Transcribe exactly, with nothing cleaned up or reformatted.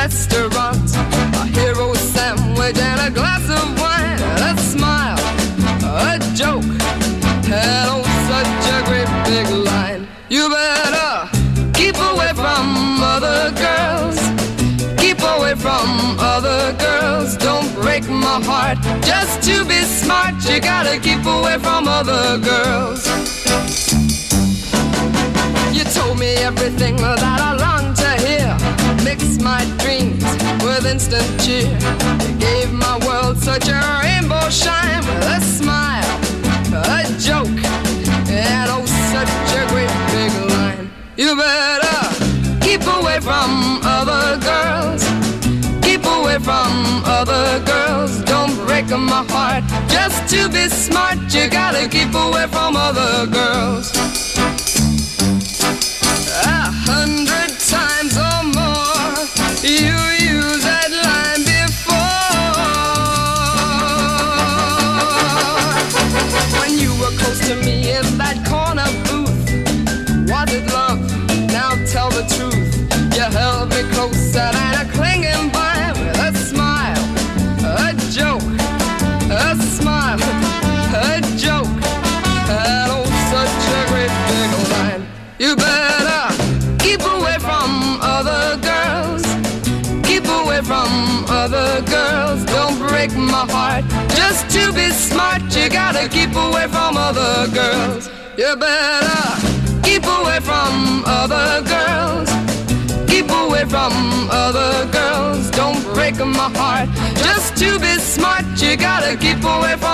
restaurant, a hero sandwich and a glass of wine, a smile, a joke, and oh, such a great big line. You better keep away from other girls, keep away from other girls. Don't break my heart just to be smart. You gotta keep away from other girls. You told me everything that I longed to hear, mixed my dreams with instant cheer. You gave my world such a rainbow shine, with a smile, a joke, and oh, such a great big line. You better keep away from other girls, keep away from other girls. Don't break my heart just to be smart. You gotta keep away from other girls. A hundred times or more you used that line before. When you were close to me in that corner booth, was it love? Now tell the truth. You held me closer than a clinging vine, with a smile, a joke, a smile, a joke, and oh, such a great big line. You better keep away from other girls, keep away from other girls. Don't break my heart just to be smart. You gotta keep away from other girls. You better keep away from other girls, keep away from other girls. Don't break my heart just to be smart. You gotta keep away from